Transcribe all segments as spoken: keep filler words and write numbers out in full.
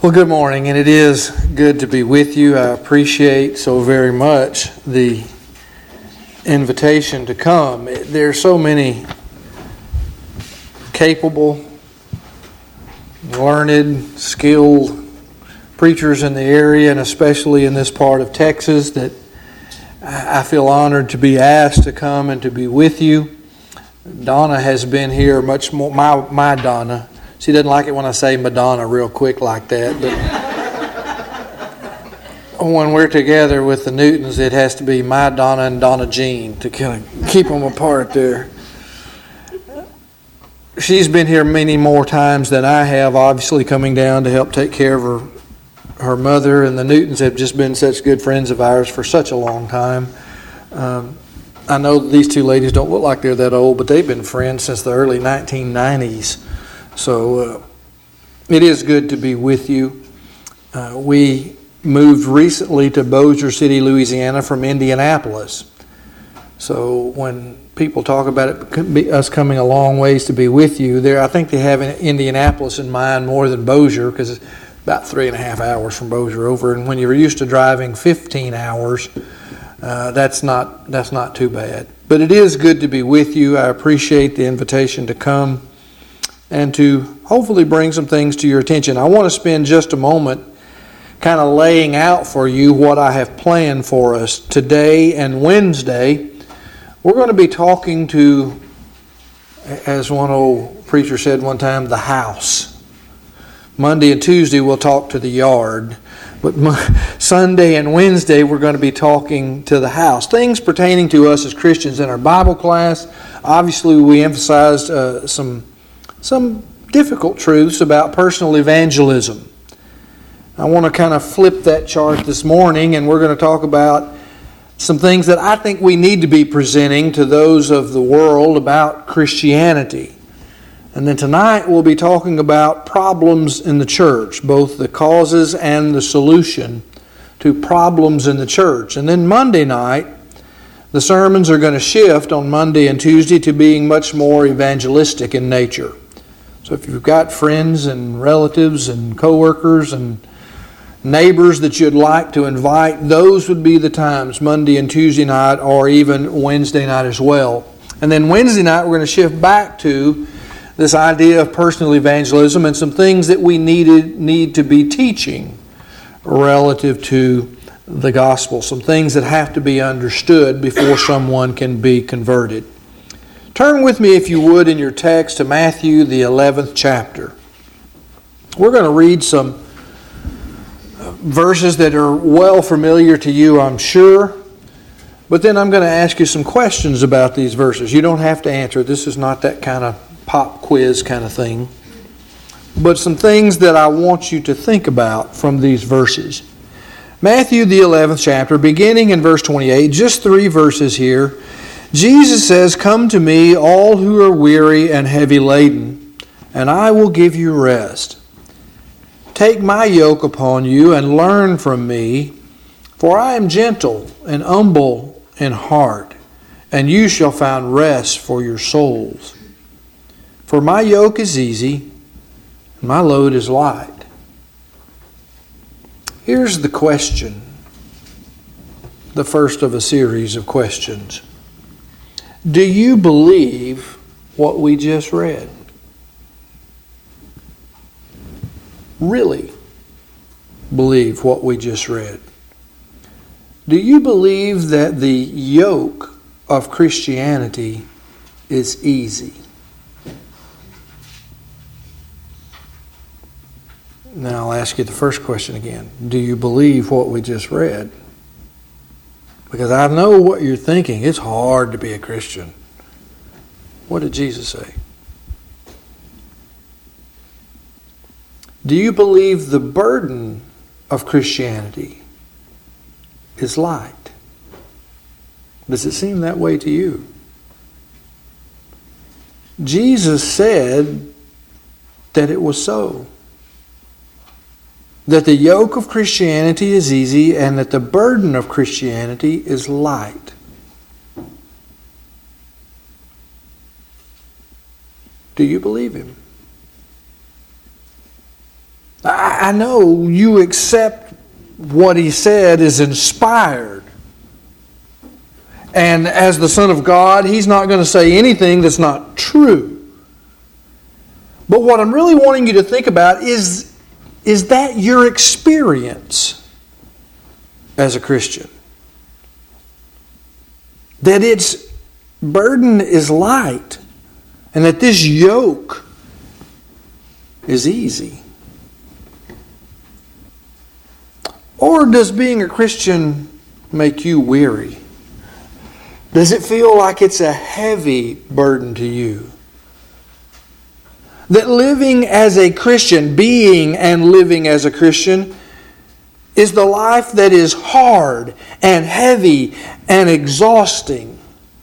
Well, good morning, and it is good to be with you. I appreciate so very much the invitation to come. There are so many capable, learned, skilled preachers in the area, and especially in this part of Texas, that I feel honored to be asked to come and to be with you. Donna has been here much more, my, my Donna. She doesn't like it when I say Madonna real quick like that, but when we're together with the Newtons, it has to be my Donna and Donna Jean to kind of keep them apart there. She's been here many more times than I have, obviously coming down to help take care of her, her mother, and the Newtons have just been such good friends of ours for such a long time. Um, I know these two ladies don't look like they're that old, but they've been friends since the early nineteen nineties. So uh, it is good to be with you. Uh, we moved recently to Bossier City, Louisiana from Indianapolis. So when people talk about it, could be us coming a long ways to be with you, there I think they have Indianapolis in mind more than Bossier, because it's about three and a half hours from Bossier over. And when you're used to driving fifteen hours, uh, that's not that's not too bad. But it is good to be with you. I appreciate the invitation to come and to hopefully bring some things to your attention. I want to spend just a moment kind of laying out for you what I have planned for us today and Wednesday. We're going to be talking to, as one old preacher said one time, the house. Monday and Tuesday we'll talk to the yard. But Sunday and Wednesday we're going to be talking to the house. Things pertaining to us as Christians in our Bible class. Obviously we emphasized uh, some Some difficult truths about personal evangelism. I want to kind of flip that chart this morning, and we're going to talk about some things that I think we need to be presenting to those of the world about Christianity. And then tonight we'll be talking about problems in the church, both the causes and the solution to problems in the church. And then Monday night, the sermons are going to shift on Monday and Tuesday to being much more evangelistic in nature. So if you've got friends and relatives and coworkers and neighbors that you'd like to invite, those would be the times, Monday and Tuesday night, or even Wednesday night as well. And then Wednesday night we're going to shift back to this idea of personal evangelism and some things that we needed need to be teaching relative to the gospel, some things that have to be understood before someone can be converted. Turn with me, if you would, in your text to Matthew, the eleventh chapter. We're going to read some verses that are well familiar to you, I'm sure. But then I'm going to ask you some questions about these verses. You don't have to answer. This is not that kind of pop quiz kind of thing. But some things that I want you to think about from these verses. Matthew, the eleventh chapter, beginning in verse twenty-eight, just three verses here. Jesus says, "Come to me, all who are weary and heavy laden, and I will give you rest. Take my yoke upon you and learn from me, for I am gentle and humble in heart, and you shall find rest for your souls. For my yoke is easy, and my load is light." Here's the question, the first of a series of questions. Do you believe what we just read? Really believe what we just read? Do you believe that the yoke of Christianity is easy? Now I'll ask you the first question again. Do you believe what we just read? Because I know what you're thinking. It's hard to be a Christian. What did Jesus say? Do you believe the burden of Christianity is light? Does it seem that way to you? Jesus said that it was so. That the yoke of Christianity is easy and that the burden of Christianity is light. Do you believe him? I, I I know you accept what he said is inspired. And as the Son of God, he's not going to say anything that's not true. But what I'm really wanting you to think about is, is that your experience as a Christian? That its burden is light, and that this yoke is easy? Or does being a Christian make you weary? Does it feel like it's a heavy burden to you? That living as a Christian, being and living as a Christian, is the life that is hard and heavy and exhausting.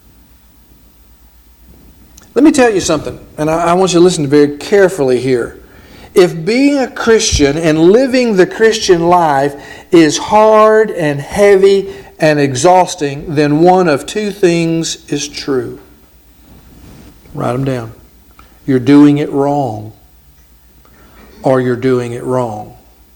Let me tell you something, and I, I want you to listen very carefully here. If being a Christian and living the Christian life is hard and heavy and exhausting, then one of two things is true. Write them down. You're doing it wrong, or you're doing it wrong.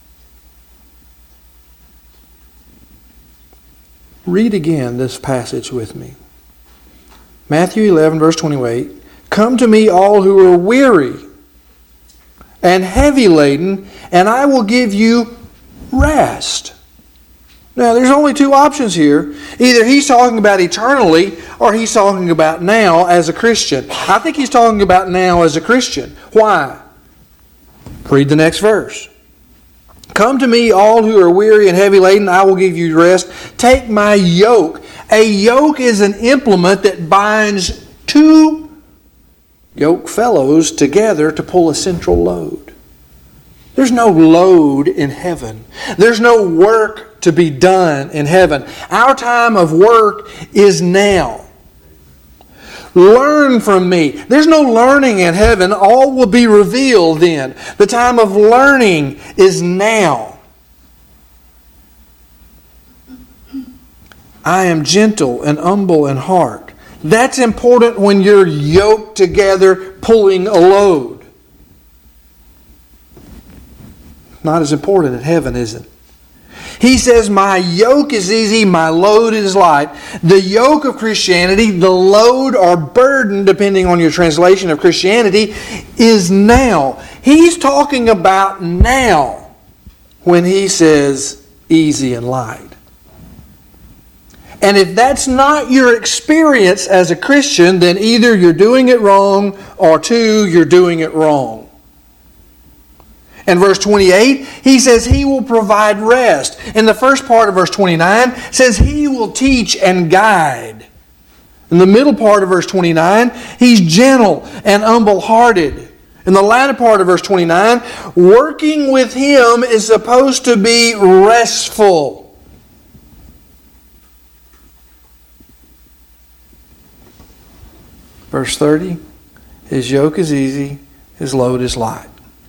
Read again this passage with me. Matthew eleven, verse twenty-eight. Come to me, all who are weary and heavy laden, and I will give you rest. Now, there's only two options here. Either he's talking about eternally, or he's talking about now as a Christian. I think he's talking about now as a Christian. Why? Read the next verse. Come to me, all who are weary and heavy laden, I will give you rest. Take my yoke. A yoke is an implement that binds two yoke fellows together to pull a central load. There's no load in heaven. There's no work to be done in heaven. Our time of work is now. Learn from me. There's no learning in heaven. All will be revealed then. The time of learning is now. I am gentle and humble in heart. That's important when you're yoked together pulling a load. Not as important in heaven, is it? He says, my yoke is easy, my load is light. The yoke of Christianity, the load or burden, depending on your translation of Christianity, is now. He's talking about now when he says easy and light. And if that's not your experience as a Christian, then either you're doing it wrong, or two, you're doing it wrong. In verse twenty-eight, he says he will provide rest. In the first part of verse twenty-nine, it says he will teach and guide. In the middle part of verse twenty-nine, he's gentle and humble-hearted. In the latter part of verse twenty-nine, working with him is supposed to be restful. Verse thirty, his yoke is easy, his load is light.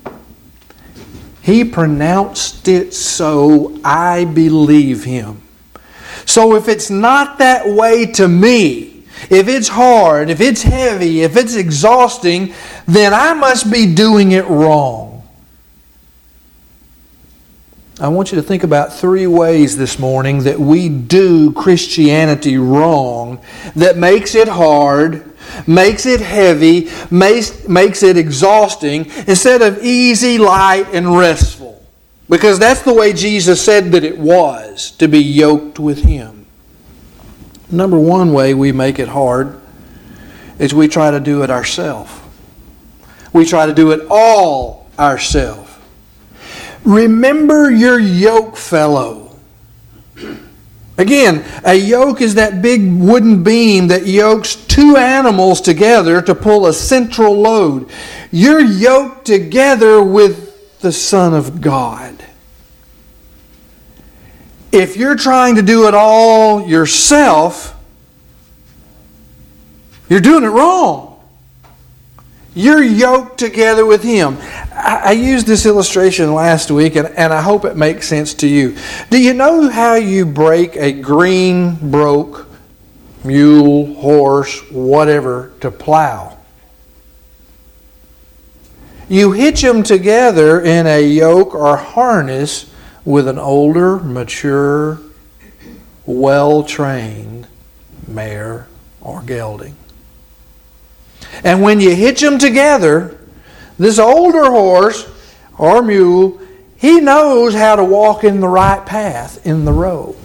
He pronounced it so, I believe him. So if it's not that way to me, if it's hard, if it's heavy, if it's exhausting, then I must be doing it wrong. I want you to think about three ways this morning that we do Christianity wrong that makes it hard, makes it heavy, makes, makes it exhausting, instead of easy, light, and restful. Because that's the way Jesus said that it was, to be yoked with Him. Number one way we make it hard is we try to do it ourselves. We try to do it all ourselves. Remember your yoke fellow. Again, a yoke is that big wooden beam that yokes two animals together to pull a central load. You're yoked together with the Son of God. If you're trying to do it all yourself, you're doing it wrong. You're yoked together with Him. I, I used this illustration last week, and, and I hope it makes sense to you. Do you know how you break a green broke mule, horse, whatever, to plow? You hitch them together in a yoke or harness with an older, mature, well-trained mare or gelding. And when you hitch them together, this older horse or mule, he knows how to walk in the right path in the row.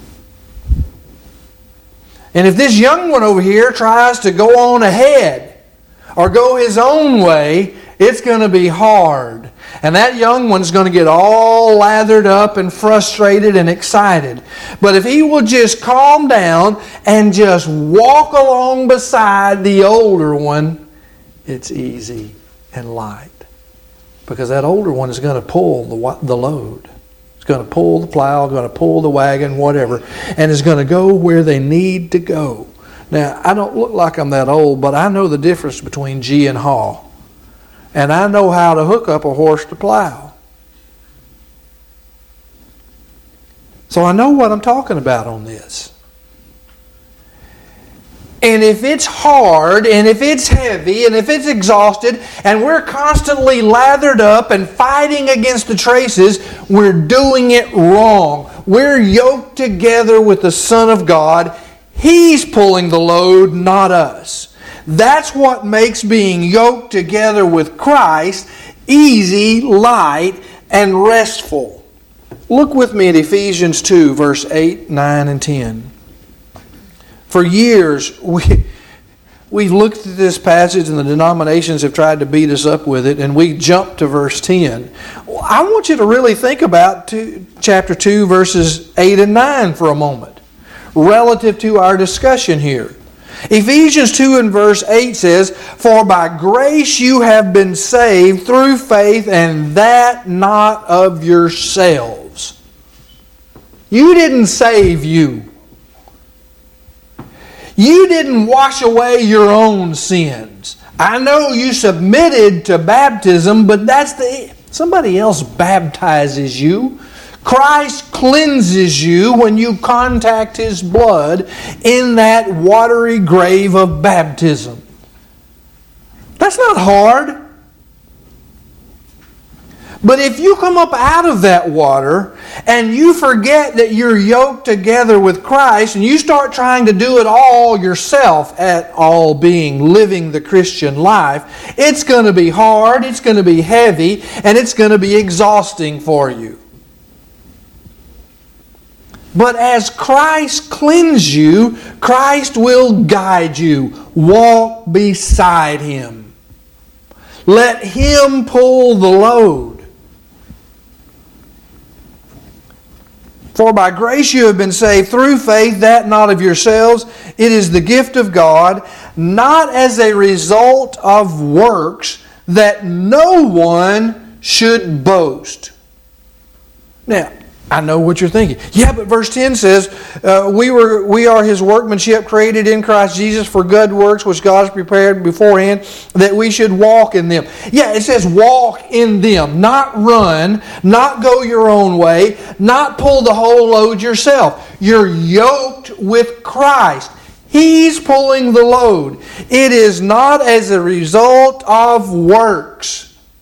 And if this young one over here tries to go on ahead or go his own way, it's going to be hard. And that young one's going to get all lathered up and frustrated and excited. But if he will just calm down and just walk along beside the older one, it's easy and light. Because that older one is going to pull the, the load. It's going to pull the plow, going to pull the wagon, whatever. And it's going to go where they need to go. Now, I don't look like I'm that old, but I know the difference between G and haw. And I know how to hook up a horse to plow. So I know what I'm talking about on this. And if it's hard, and if it's heavy, and if it's exhausted, and we're constantly lathered up and fighting against the traces, we're doing it wrong. We're yoked together with the Son of God. He's pulling the load, not us. That's what makes being yoked together with Christ easy, light, and restful. Look with me at Ephesians two, verse eight, nine, and ten. For years, we, we've looked at this passage and the denominations have tried to beat us up with it, and we jumped to verse ten. I want you to really think about two, chapter two, verses eight and nine for a moment, relative to our discussion here. Ephesians two and verse eight says, For by grace you have been saved through faith, and that not of yourselves. You didn't save you. You didn't wash away your own sins. I know you submitted to baptism, but that's the somebody else baptizes you. Christ cleanses you when you contact His blood in that watery grave of baptism. That's not hard. But if you come up out of that water and you forget that you're yoked together with Christ and you start trying to do it all yourself, at all being living the Christian life, it's going to be hard, it's going to be heavy, and it's going to be exhausting for you. But as Christ cleanses you, Christ will guide you. Walk beside Him. Let Him pull the load. For by grace you have been saved through faith, that not of yourselves. It is the gift of God, not as a result of works, that no one should boast. Now, I know what you're thinking. Yeah, but verse ten says, uh, we were we are His workmanship, created in Christ Jesus for good works, which God has prepared beforehand, that we should walk in them. Yeah, it says walk in them, not run, not go your own way, not pull the whole load yourself. You're yoked with Christ. He's pulling the load. It is not as a result of works.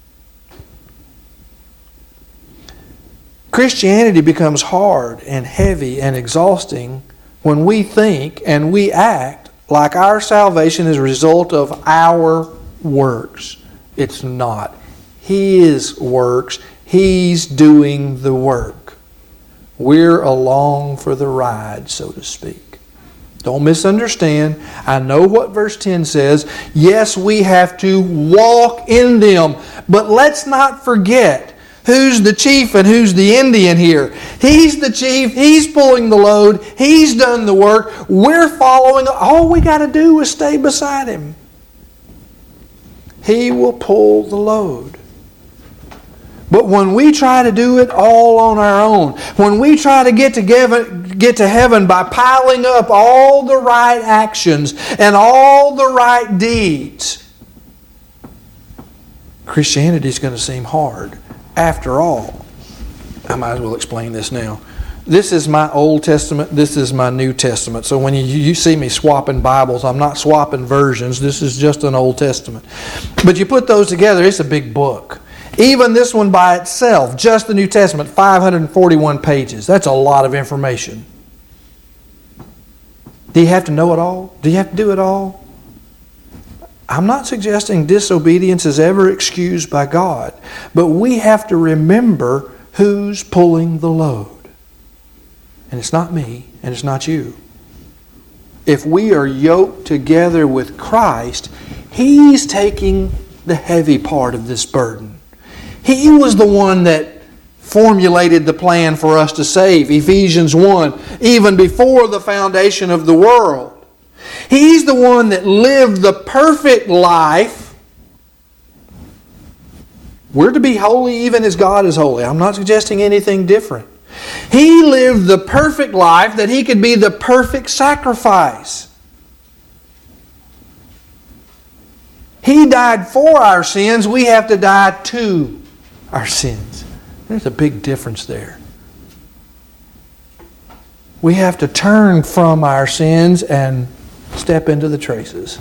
Christianity becomes hard and heavy and exhausting when we think and we act like our salvation is a result of our works. It's not. His works. He's doing the work. We're along for the ride, so to speak. Don't misunderstand. I know what verse ten says. Yes, we have to walk in them. But let's not forget who's the chief and who's the Indian here. He's the chief. He's pulling the load. He's done the work. We're following. All we got to do is stay beside Him. He will pull the load. But when we try to do it all on our own, when we try to get together, get to heaven by piling up all the right actions and all the right deeds, Christianity is going to seem hard. After all, I might as well explain this now. This is my Old Testament. This is my New Testament. So when you, you see me swapping Bibles, I'm not swapping versions. This is just an Old Testament. But you put those together, it's a big book. Even this one by itself, just the New Testament, five hundred forty-one pages. That's a lot of information. Do you have to know it all? Do you have to do it all? I'm not suggesting disobedience is ever excused by God, but we have to remember who's pulling the load. And it's not me, and it's not you. If we are yoked together with Christ, He's taking the heavy part of this burden. He was the one that formulated the plan for us to save, Ephesians one, even before the foundation of the world. He's the one that lived the perfect life. We're to be holy even as God is holy. I'm not suggesting anything different. He lived the perfect life that He could be the perfect sacrifice. He died for our sins. We have to die to our sins. There's a big difference there. We have to turn from our sins and step into the traces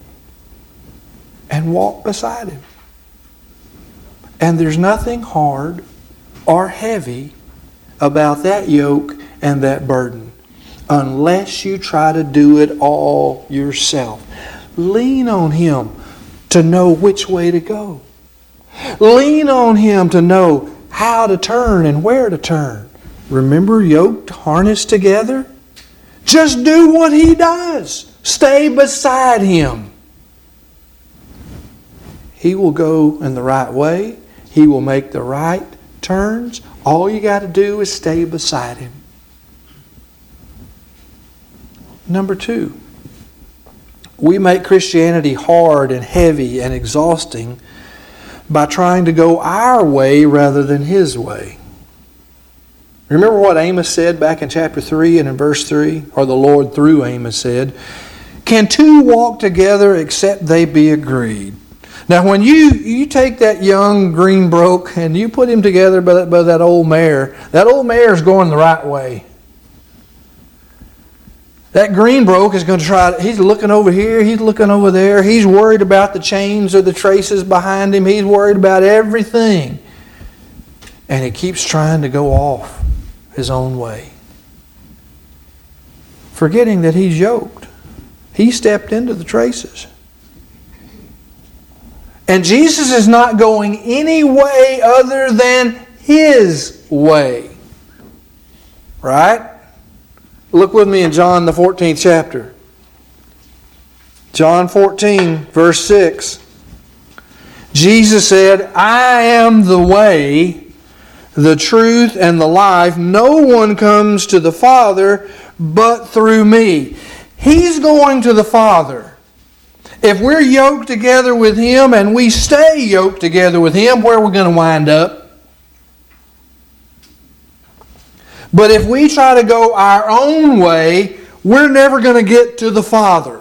and walk beside Him. And there's nothing hard or heavy about that yoke and that burden unless you try to do it all yourself. Lean on Him to know which way to go. Lean on Him to know how to turn and where to turn. Remember, yoked, harnessed together? Just do what He does. Stay beside Him. He will go in the right way. He will make the right turns. All you got to do is stay beside Him. Number two, we make Christianity hard and heavy and exhausting by trying to go our way rather than His way. Remember what Amos said back in chapter three and in verse three? Or the Lord through Amos said, "Can two walk together except they be agreed?" Now when you, you take that young greenbroke and you put him together by that, by that old mare, that old mare is going the right way. That greenbroke is going to try, he's looking over here, he's looking over there, he's worried about the chains or the traces behind him, he's worried about everything. And he keeps trying to go off his own way, forgetting that he's yoked. He stepped into the traces. And Jesus is not going any way other than His way. Right? Look with me in John the fourteenth chapter. John fourteen, verse six. Jesus said, "I am the way, the truth, and the life. No one comes to the Father but through me." He's going to the Father. If we're yoked together with Him and we stay yoked together with Him, where are we going to wind up? But if we try to go our own way, we're never going to get to the Father.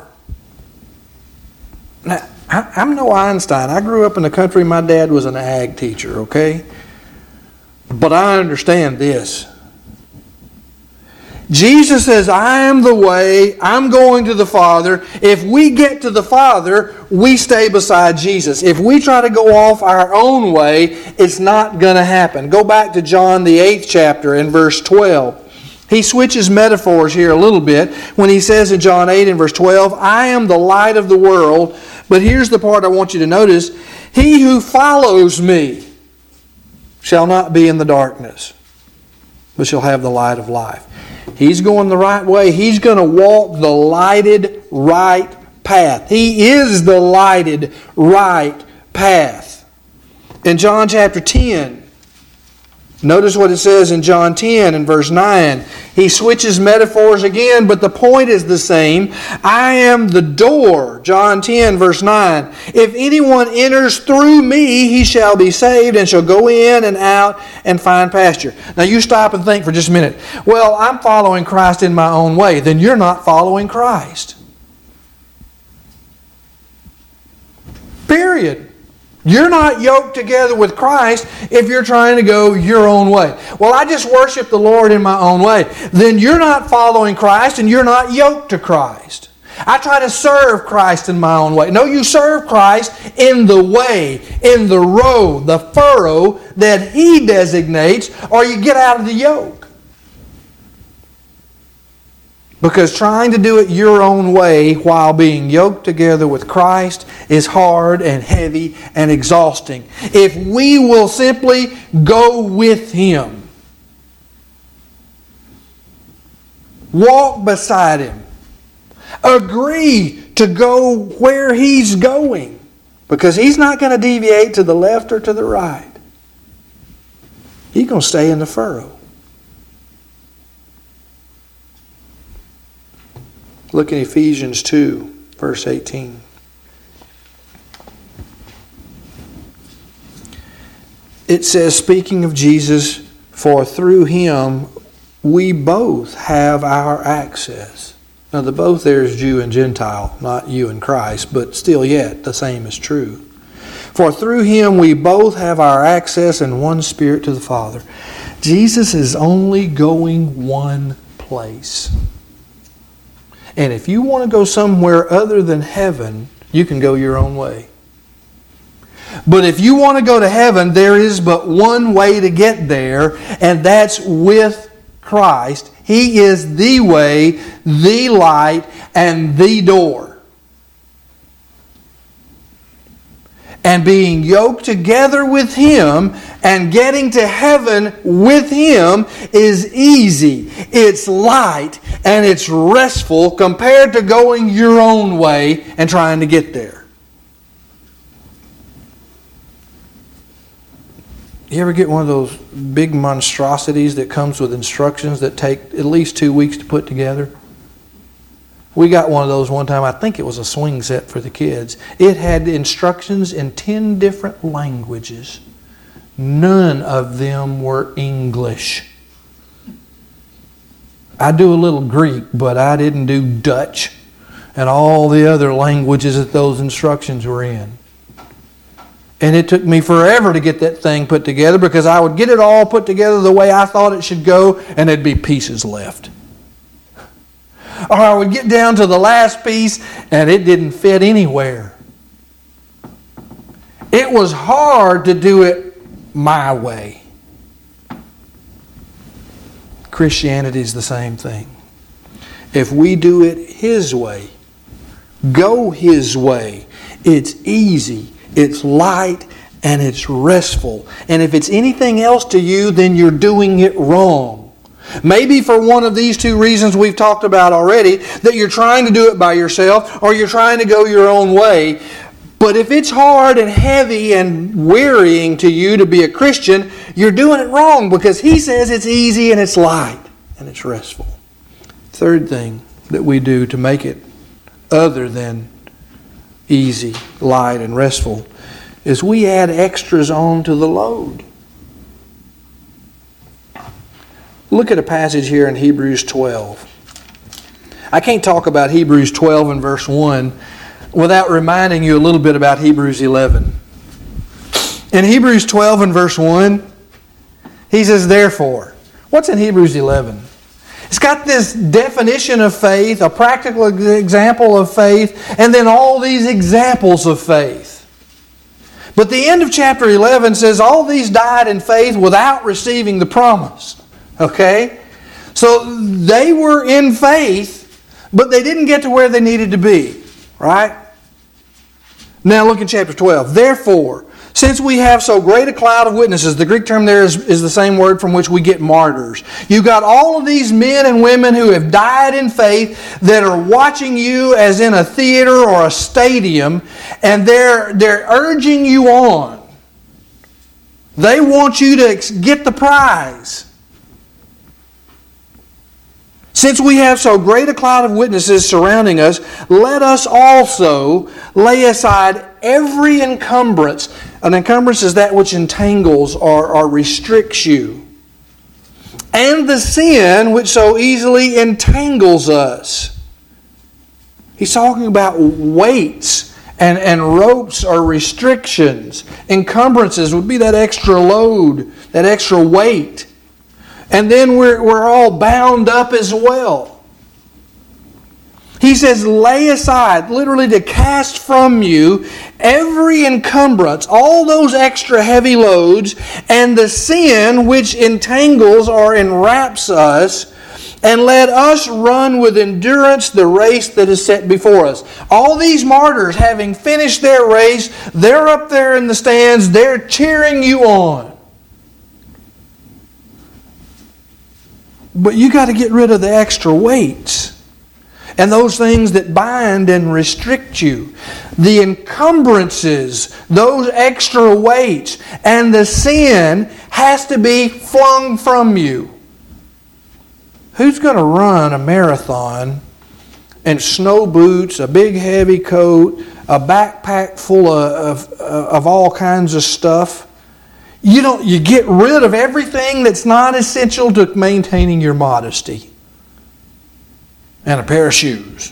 Now, I'm no Einstein. I grew up in the country. My dad was an ag teacher, okay? But I understand this. Jesus says, "I am the way, I'm going to the Father." If we get to the Father, we stay beside Jesus. If we try to go off our own way, it's not going to happen. Go back to John the eighth chapter in verse twelve. He switches metaphors here a little bit when he says in John eight and verse twelve, "I am the light of the world." But here's the part I want you to notice. "He who follows me shall not be in the darkness, but shall have the light of life." He's going the right way. He's going to walk the lighted right path. He is the lighted right path. In John chapter ten, notice what it says in John ten and verse nine. He switches metaphors again, but the point is the same. "I am the door," John ten verse nine. "If anyone enters through me, he shall be saved and shall go in and out and find pasture." Now you stop and think for just a minute. Well, I'm following Christ in my own way. Then you're not following Christ. Period. You're not yoked together with Christ if you're trying to go your own way. Well, I just worship the Lord in my own way. Then you're not following Christ and you're not yoked to Christ. I try to serve Christ in my own way. No, you serve Christ in the way, in the road, the furrow that He designates, or you get out of the yoke. Because trying to do it your own way while being yoked together with Christ is hard and heavy and exhausting. If we will simply go with Him, walk beside Him, agree to go where He's going, because He's not going to deviate to the left or to the right. He's going to stay in the furrow. Look at Ephesians two, verse eighteen. It says, speaking of Jesus, for through Him we both have our access. Now the both there is Jew and Gentile, not you and Christ, but still yet the same is true. For through Him we both have our access in one Spirit to the Father. Jesus is only going one place. And if you want to go somewhere other than heaven, you can go your own way. But if you want to go to heaven, there is but one way to get there, and that's with Christ. He is the way, the light, and the door. And being yoked together with Him and getting to heaven with Him is easy. It's light and it's restful compared to going your own way and trying to get there. You ever get one of those big monstrosities that comes with instructions that take at least two weeks to put together? We got one of those one time. I think it was a swing set for the kids. It had instructions in ten different languages. None of them were English. I do a little Greek, but I didn't do Dutch and all the other languages that those instructions were in. And it took me forever to get that thing put together, because I would get it all put together the way I thought it should go, and there'd be pieces left. Or I would get down to the last piece and it didn't fit anywhere. It was hard to do it my way. Christianity is the same thing. If we do it His way, go His way, it's easy, it's light, and it's restful. And if it's anything else to you, then you're doing it wrong. Maybe for one of these two reasons we've talked about already, that you're trying to do it by yourself or you're trying to go your own way. But if it's hard and heavy and wearying to you to be a Christian, you're doing it wrong, because He says it's easy and it's light and it's restful. Third thing that we do to make it other than easy, light, and restful is we add extras on to the load. Look at a passage here in Hebrews twelve. I can't talk about Hebrews twelve and verse one without reminding you a little bit about Hebrews eleven. In Hebrews twelve and verse one, he says, therefore. What's in Hebrews eleven? It's got this definition of faith, a practical example of faith, and then all these examples of faith. But the end of chapter eleven says all these died in faith without receiving the promise. Okay? So they were in faith, but they didn't get to where they needed to be. Right? Now look at chapter twelve. Therefore, since we have so great a cloud of witnesses, the Greek term there is, is the same word from which we get martyrs. You've got all of these men and women who have died in faith that are watching you as in a theater or a stadium, and they're, they're urging you on. They want you to get the prize. Since we have so great a cloud of witnesses surrounding us, let us also lay aside every encumbrance. An encumbrance is that which entangles or, or restricts you. And the sin which so easily entangles us. He's talking about weights and, and ropes or restrictions. Encumbrances would be that extra load, that extra weight. And then we're, we're all bound up as well. He says, lay aside, literally to cast from you every encumbrance, all those extra heavy loads, and the sin which entangles or enwraps us, and let us run with endurance the race that is set before us. All these martyrs, having finished their race, they're up there in the stands, they're cheering you on. But you got to get rid of the extra weights and those things that bind and restrict you. The encumbrances, those extra weights, and the sin has to be flung from you. Who's going to run a marathon in snow boots, a big heavy coat, a backpack full of, of, of all kinds of stuff? You don't. You get rid of everything that's not essential to maintaining your modesty. And a pair of shoes.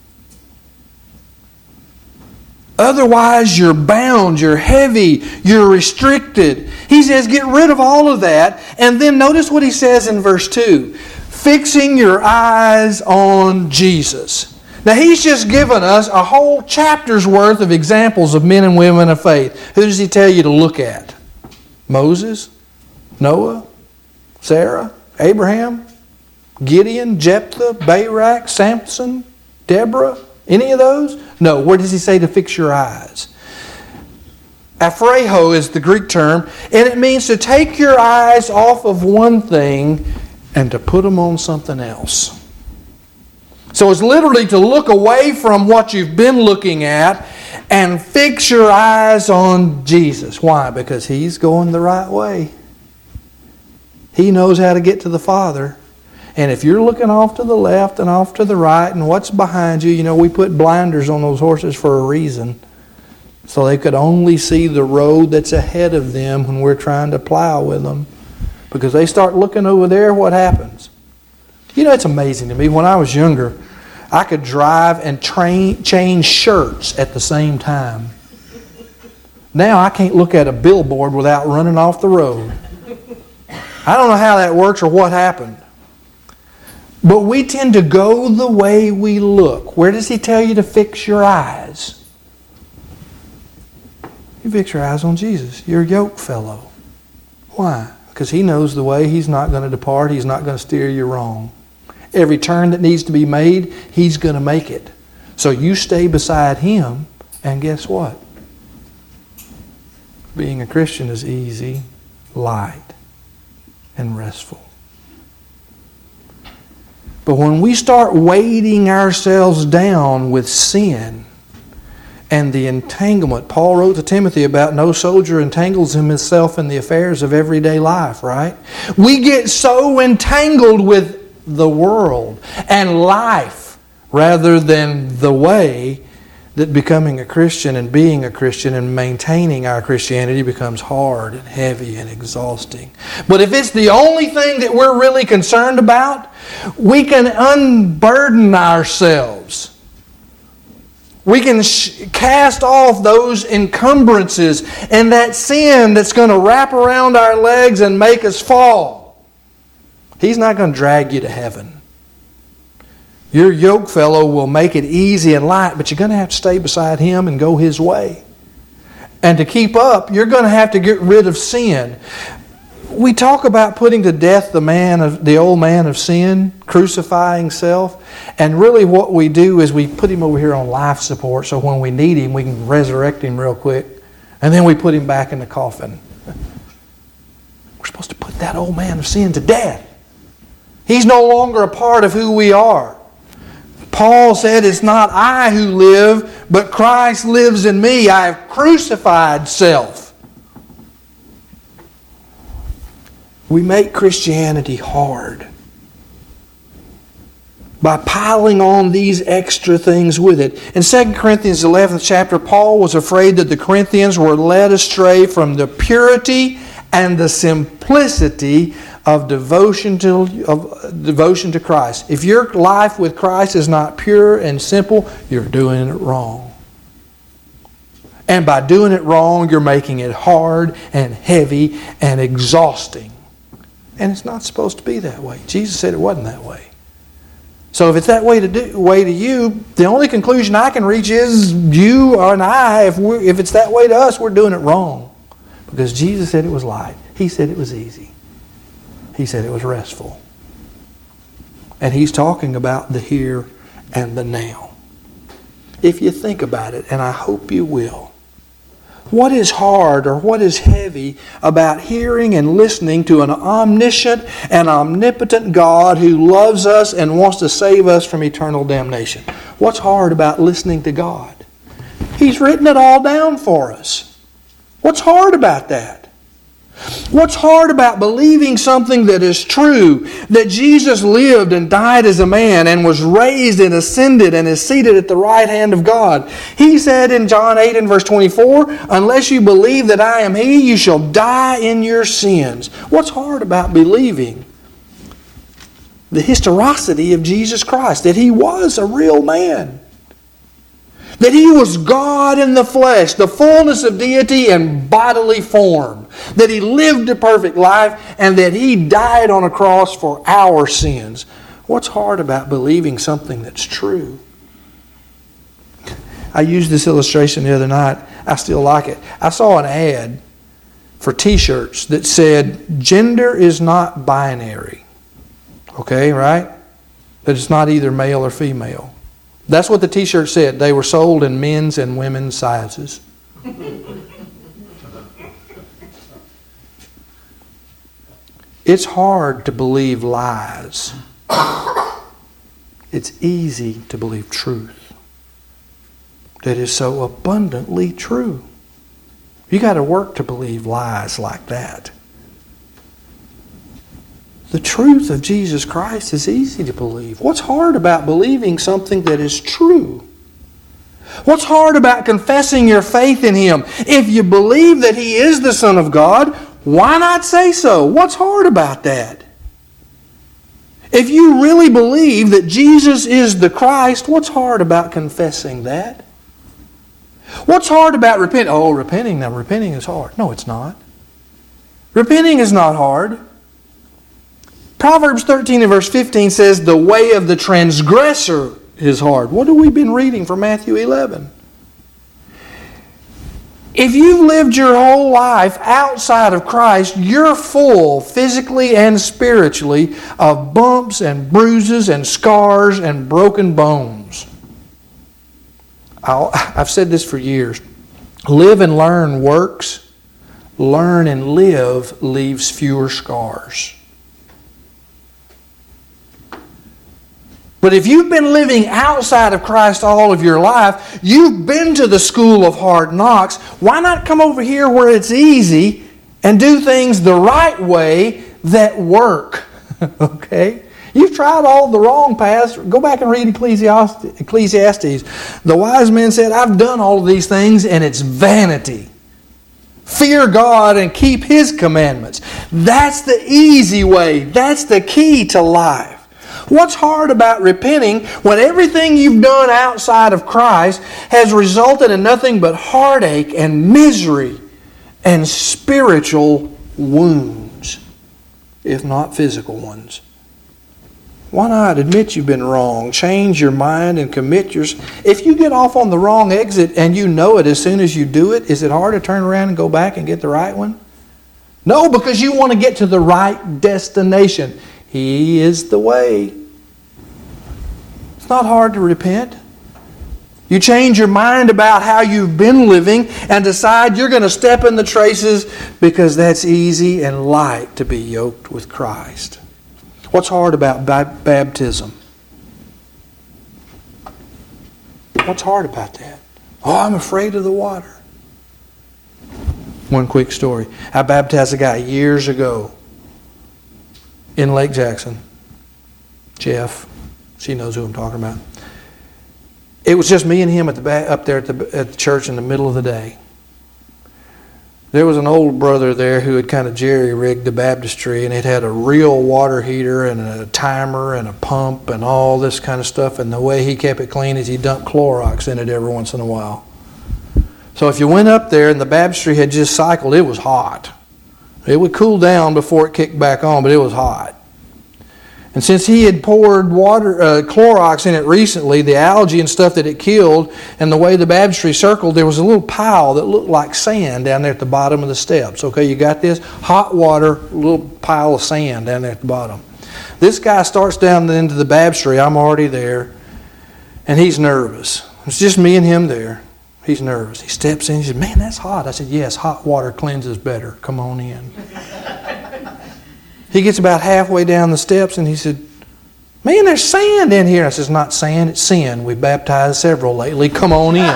Otherwise, you're bound, you're heavy, you're restricted. He says, get rid of all of that. And then notice what he says in verse two. Fixing your eyes on Jesus. Now, he's just given us a whole chapter's worth of examples of men and women of faith. Who does he tell you to look at? Moses? Noah? Sarah? Abraham? Gideon, Jephthah, Barak, Samson, Deborah, any of those? No. Where does he say to fix your eyes? Aphreo is the Greek term, and it means to take your eyes off of one thing and to put them on something else. So it's literally to look away from what you've been looking at and fix your eyes on Jesus. Why? Because He's going the right way. He knows how to get to the Father. And if you're looking off to the left and off to the right and what's behind you, you know, we put blinders on those horses for a reason. So they could only see the road that's ahead of them when we're trying to plow with them. Because they start looking over there, what happens? You know, it's amazing to me. When I was younger, I could drive and train, change shirts at the same time. Now I can't look at a billboard without running off the road. I don't know how that works or what happened. But we tend to go the way we look. Where does he tell you to fix your eyes? You fix your eyes on Jesus, your yoke fellow. Why? Because He knows the way. He's not going to depart. He's not going to steer you wrong. Every turn that needs to be made, He's going to make it. So you stay beside Him, and guess what? Being a Christian is easy, light, and restful. But when we start weighting ourselves down with sin and the entanglement, Paul wrote to Timothy about no soldier entangles himself in the affairs of everyday life, right? We get so entangled with the world and life rather than the way that becoming a Christian and being a Christian and maintaining our Christianity becomes hard and heavy and exhausting. But if it's the only thing that we're really concerned about, we can unburden ourselves. We can sh- cast off those encumbrances and that sin that's going to wrap around our legs and make us fall. He's not going to drag you to heaven. Your yoke fellow will make it easy and light, but you're going to have to stay beside Him and go His way. And to keep up, you're going to have to get rid of sin. We talk about putting to death the man of the old man of sin, crucifying self, and really what we do is we put him over here on life support, so when we need him, we can resurrect him real quick, and then we put him back in the coffin. We're supposed to put that old man of sin to death. He's no longer a part of who we are. Paul said, it's not I who live, but Christ lives in me. I have crucified self. We make Christianity hard by piling on these extra things with it. In Second Corinthians eleventh chapter, Paul was afraid that the Corinthians were led astray from the purity and the simplicity of devotion to of devotion to Christ. If your life with Christ is not pure and simple, you're doing it wrong. And by doing it wrong, you're making it hard and heavy and exhausting. And it's not supposed to be that way. Jesus said it wasn't that way. So if it's that way to do, way to you, the only conclusion I can reach is you and I, if we if it's that way to us, we're doing it wrong. Because Jesus said it was light. He said it was easy. He said it was restful. And He's talking about the here and the now. If you think about it, and I hope you will, what is hard or what is heavy about hearing and listening to an omniscient and omnipotent God who loves us and wants to save us from eternal damnation? What's hard about listening to God? He's written it all down for us. What's hard about that? What's hard about believing something that is true, that Jesus lived and died as a man and was raised and ascended and is seated at the right hand of God? He said in John eight and verse twenty-four, unless you believe that I am He, you shall die in your sins. What's hard about believing the historicity of Jesus Christ, that He was a real man? That He was God in the flesh, the fullness of deity in bodily form. That He lived a perfect life and that He died on a cross for our sins. What's hard about believing something that's true? I used this illustration the other night. I still like it. I saw an ad for t-shirts that said, gender is not binary. Okay, right? That it's not either male or female. That's what the t-shirt said. They were sold in men's and women's sizes. It's hard to believe lies. It's easy to believe truth that is so abundantly true. You got to work to believe lies like that. The truth of Jesus Christ is easy to believe. What's hard about believing something that is true? What's hard about confessing your faith in Him? If you believe that He is the Son of God, why not say so? What's hard about that? If you really believe that Jesus is the Christ, what's hard about confessing that? What's hard about repenting? Oh, repenting. Now, repenting is hard. No, it's not. Repenting is not hard. Proverbs thirteen and verse fifteen says, the way of the transgressor is hard. What have we been reading from Matthew eleven? If you've lived your whole life outside of Christ, you're full, physically and spiritually, of bumps and bruises and scars and broken bones. I'll, I've said this for years. Live and learn works. Learn and live leaves fewer scars. But if you've been living outside of Christ all of your life, you've been to the school of hard knocks, why not come over here where it's easy and do things the right way that work? Okay? You've tried all the wrong paths. Go back and read Ecclesiastes. Ecclesiastes. The wise man said, I've done all of these things and it's vanity. Fear God and keep His commandments. That's the easy way. That's the key to life. What's hard about repenting when everything you've done outside of Christ has resulted in nothing but heartache and misery and spiritual wounds, if not physical ones? Why not admit you've been wrong, change your mind and commit your... If you get off on the wrong exit and you know it as soon as you do it, is it hard to turn around and go back and get the right one? No, because you want to get to the right destination. He is the way. It's not hard to repent. You change your mind about how you've been living and decide you're going to step in the traces because that's easy and light to be yoked with Christ. What's hard about baptism? What's hard about that? Oh, I'm afraid of the water. One quick story. I baptized a guy years ago in Lake Jackson. Jeff, she knows who I'm talking about. It was just me and him at the back, up there at the, at the church in the middle of the day. There was an old brother there who had kind of jerry-rigged the baptistry, and it had a real water heater and a timer and a pump and all this kind of stuff. And the way he kept it clean is he dumped Clorox in it every once in a while. So if you went up there and the baptistry had just cycled, it was hot. It would cool down before it kicked back on, but it was hot. And since he had poured water, uh, Clorox in it recently, the algae and stuff that it killed, and the way the baptistry circled, there was a little pile that looked like sand down there at the bottom of the steps. Okay, you got this? Hot water, a little pile of sand down there at the bottom. This guy starts down into the baptistry. I'm already there. And he's nervous. It's just me and him there. He's nervous. He steps in. He says, man, that's hot. I said, yes, hot water cleanses better. Come on in. He gets about halfway down the steps and he said, man, there's sand in here. I said, it's not sand, it's sin. We've baptized several lately. Come on in.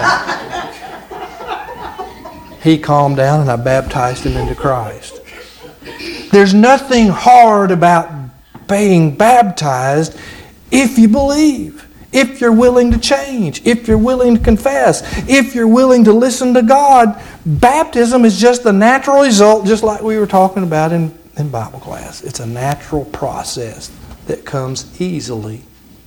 He calmed down and I baptized him into Christ. There's nothing hard about being baptized if you believe, if you're willing to change, if you're willing to confess, if you're willing to listen to God. Baptism is just the natural result, just like we were talking about in in Bible class. It's a natural process that comes easily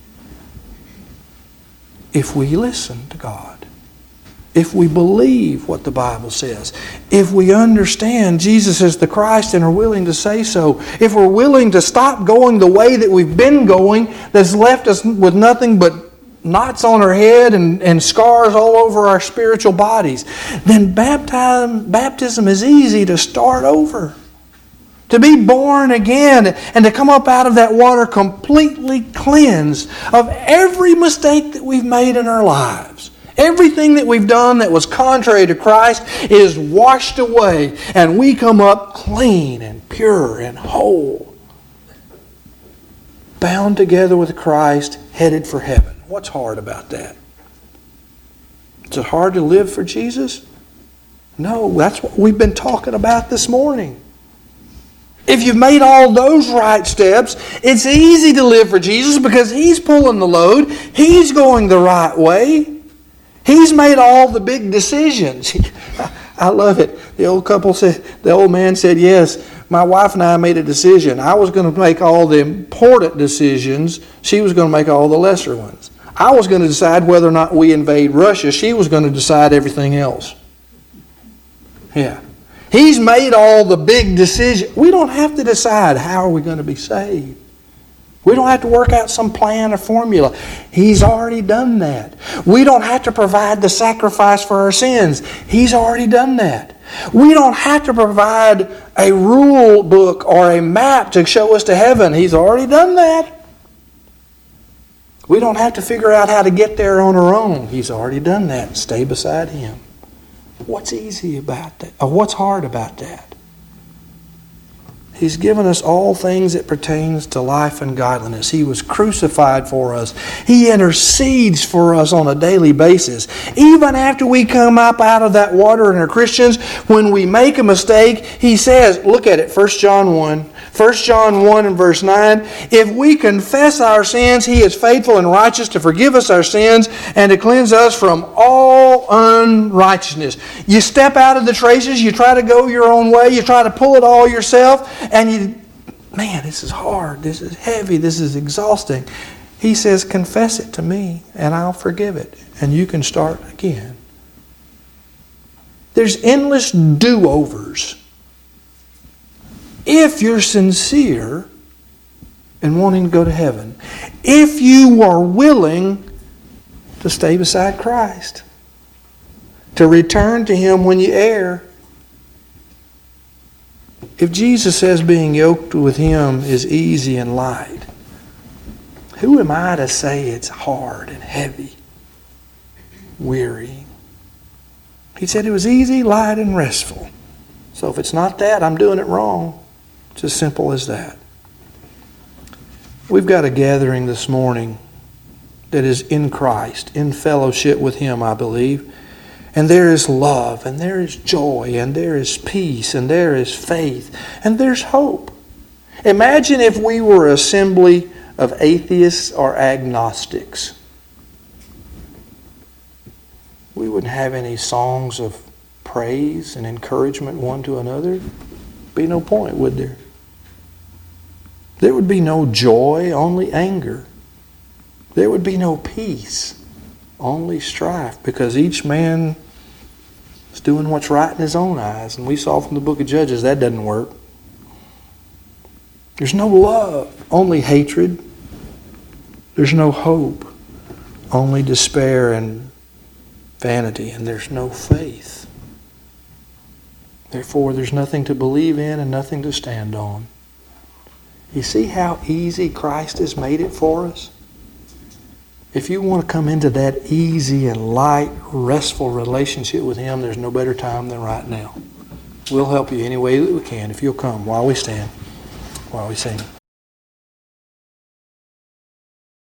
if we listen to God, if we believe what the Bible says, if we understand Jesus is the Christ and are willing to say so, if we're willing to stop going the way that we've been going that's left us with nothing but knots on our head and, and scars all over our spiritual bodies, then baptism, baptism is easy to start over. To be born again and to come up out of that water completely cleansed of every mistake that we've made in our lives. Everything that we've done that was contrary to Christ is washed away and we come up clean and pure and whole. Bound together with Christ, headed for heaven. What's hard about that? Is it hard to live for Jesus? No, that's what we've been talking about this morning. If you've made all those right steps, it's easy to live for Jesus because He's pulling the load. He's going the right way. He's made all the big decisions. I love it. The old couple said, the old man said, yes, my wife and I made a decision. I was going to make all the important decisions. She was going to make all the lesser ones. I was going to decide whether or not we invade Russia. She was going to decide everything else. Yeah. He's made all the big decisions. We don't have to decide how are we going to be saved. We don't have to work out some plan or formula. He's already done that. We don't have to provide the sacrifice for our sins. He's already done that. We don't have to provide a rule book or a map to show us to heaven. He's already done that. We don't have to figure out how to get there on our own. He's already done that. Stay beside Him. What's easy about that? Or what's hard about that? He's given us all things that pertains to life and godliness. He was crucified for us. He intercedes for us on a daily basis. Even after we come up out of that water and are Christians, when we make a mistake, He says, look at it, First John one. First John one and verse nine, if we confess our sins, He is faithful and righteous to forgive us our sins and to cleanse us from all unrighteousness. You step out of the traces, you try to go your own way, you try to pull it all yourself, and you, man, this is hard, this is heavy, this is exhausting. He says, confess it to me and I'll forgive it. And you can start again. There's endless do-overs. If you're sincere in wanting to go to heaven, if you are willing to stay beside Christ, to return to Him when you err. If Jesus says being yoked with Him is easy and light, who am I to say it's hard and heavy, weary? He said it was easy, light, and restful. So if it's not that, I'm doing it wrong. It's as simple as that. We've got a gathering this morning that is in Christ, in fellowship with Him, I believe. And there is love, and there is joy, and there is peace, and there is faith, and there's hope. Imagine if we were an assembly of atheists or agnostics. We wouldn't have any songs of praise and encouragement one to another. Be no point, would there? There would be no joy, only anger. There would be no peace, only strife, because each man is doing what's right in his own eyes. And we saw from the book of Judges that doesn't work. There's no love, only hatred. There's no hope, only despair and vanity, and there's no faith. Therefore, there's nothing to believe in and nothing to stand on. You see how easy Christ has made it for us? If you want to come into that easy and light, restful relationship with Him, there's no better time than right now. We'll help you any way that we can if you'll come while we stand, while we sing.